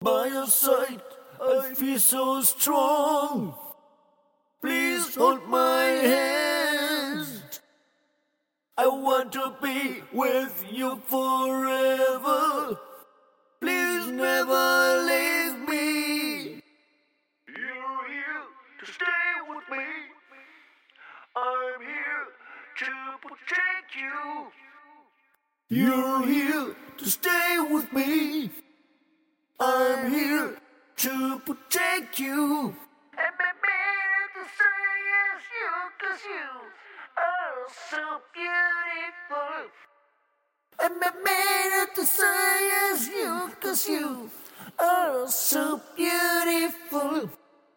By your side, I feel so strong. Please hold my hand. I want to be with you forever. Please never leave me. You're here to stay with me. I'm here to protect you. You're here to stay with me. I'm here to protect you. And my man to say is you, 'cause you are so beautiful. And my man to say is you, 'cause you are so beautiful.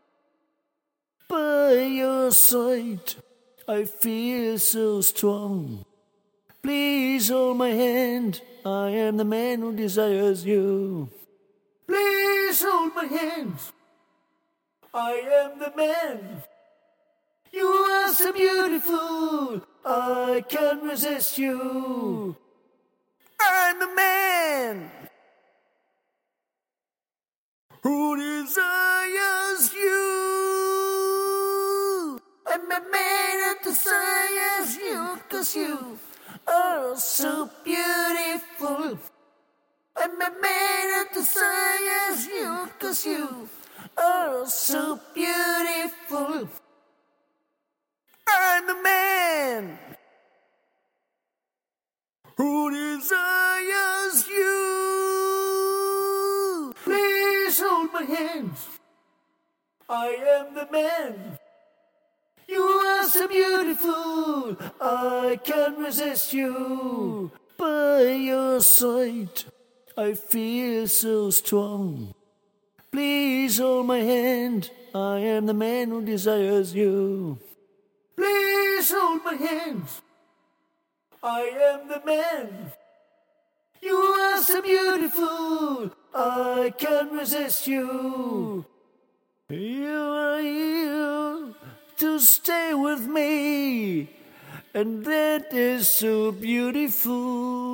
By your side, I feel so strong. Please hold my hand. I am the man who desires you. Please hold my hand. I am the man. You are so beautiful. I can't resist you. I'm the man who desires you. I'm the man who desires you, 'cause you are so beautiful. I'm a man who desires you, 'cause you are so beautiful. I'm the man who desires you. Please hold my hand. I am the man. You are so beautiful. I can't resist you. By your side, I feel so strong. Please hold my hand. I am the man who desires you. Please hold my hand. I am the man. You are so beautiful. I can't resist you. You are here to stay with me, and that is so beautiful.